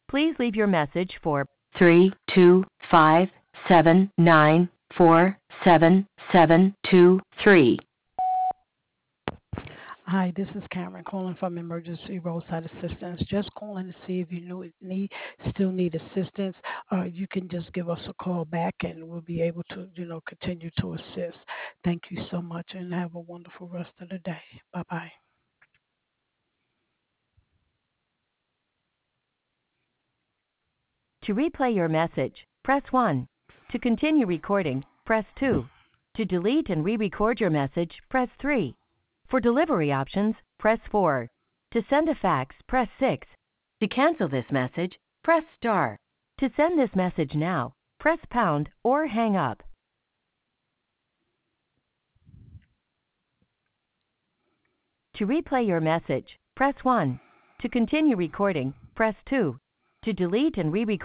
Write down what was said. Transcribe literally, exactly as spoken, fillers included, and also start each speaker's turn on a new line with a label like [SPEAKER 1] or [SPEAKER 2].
[SPEAKER 1] Please leave your message for three two five seven nine four seven seven two three.
[SPEAKER 2] Hi, this is Cameron calling from Emergency Roadside Assistance. Just calling to see if you know, need still need assistance. Uh, you can just give us a call back, and we'll be able to, you know, continue to assist. Thank you so much, and have a wonderful rest of the day. Bye bye.
[SPEAKER 1] To replay your message, press one. To continue recording, press two. To delete and re-record your message, press three. For delivery options, press four. To send a fax, press six. To cancel this message, press star. To send this message now, press pound or hang up. To replay your message, press one. To continue recording, press two. To delete and re-record